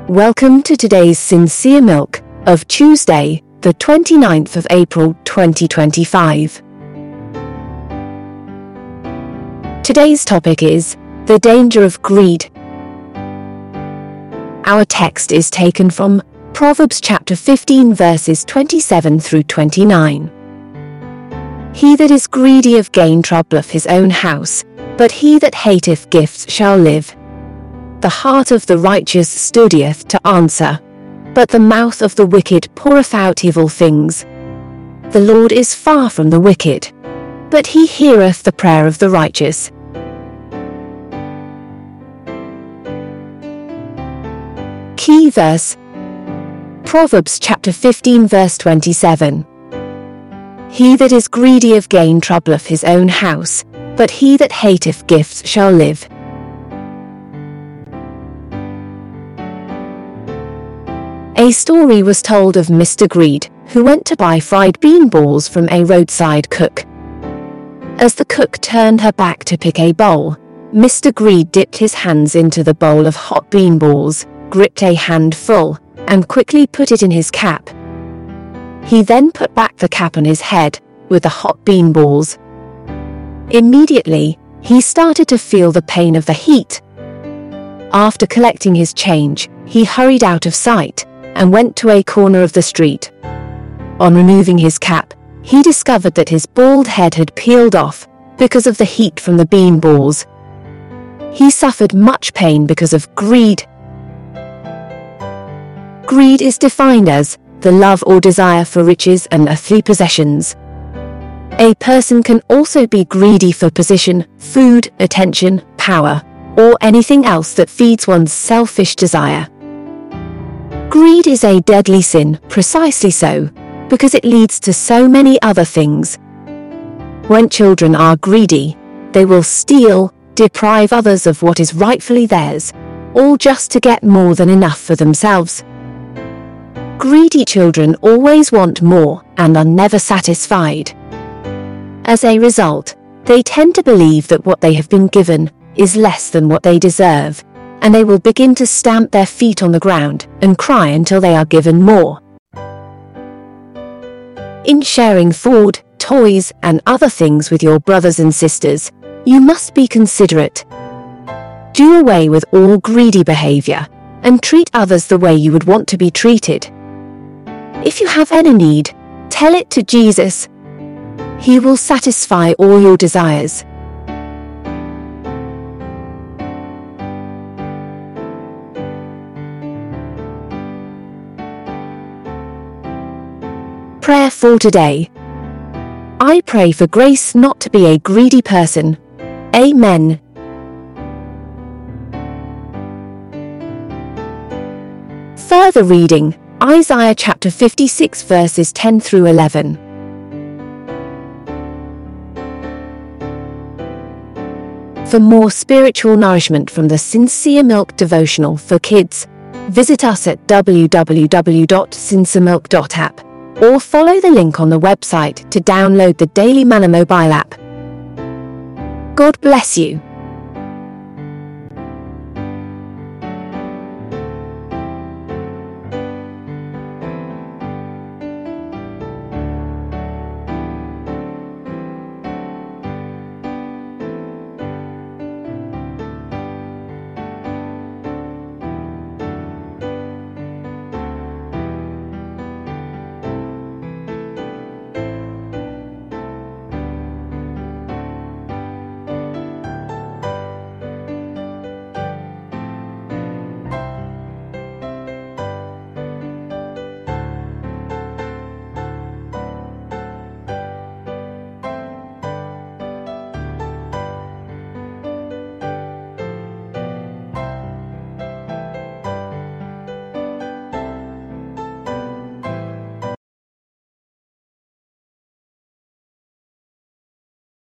Welcome to today's Sincere Milk of Tuesday, the 29th of April 2025. Today's topic is the danger of greed. Our text is taken from Proverbs chapter 15 verses 27 through 29. He that is greedy of gain troubleth his own house, but he that hateth gifts shall live. The heart of the righteous studieth to answer, but the mouth of the wicked poureth out evil things. The Lord is far from the wicked, but he heareth the prayer of the righteous. Key verse: Proverbs chapter 15 verse 27. He that is greedy of gain troubleth his own house, but he that hateth gifts shall live. A story was told of Mr. Greed, who went to buy fried bean balls from a roadside cook. As the cook turned her back to pick a bowl, Mr. Greed dipped his hands into the bowl of hot bean balls, gripped a handful, and quickly put it in his cap. He then put back the cap on his head, with the hot bean balls. Immediately, he started to feel the pain of the heat. After collecting his change, he hurried out of sight, and went to a corner of the street. On removing his cap, he discovered that his bald head had peeled off, because of the heat from the bean balls. He suffered much pain because of greed. Greed is defined as the love or desire for riches and earthly possessions. A person can also be greedy for position, food, attention, power, or anything else that feeds one's selfish desire. Greed is a deadly sin, precisely so, because it leads to so many other things. When children are greedy, they will steal, deprive others of what is rightfully theirs, all just to get more than enough for themselves. Greedy children always want more and are never satisfied. As a result, they tend to believe that what they have been given is less than what they deserve, and they will begin to stamp their feet on the ground and cry until they are given more. In sharing food, toys, and other things with your brothers and sisters, you must be considerate. Do away with all greedy behavior, and treat others the way you would want to be treated. If you have any need, tell it to Jesus. He will satisfy all your desires. Prayer for today. I pray for grace not to be a greedy person. Amen. Further reading: Isaiah chapter 56 verses 10 through 11. For more spiritual nourishment from the Sincere Milk devotional for kids, visit us at www.sinceremilk.app or follow the link on the website to download the Daily Manna mobile app. God bless you.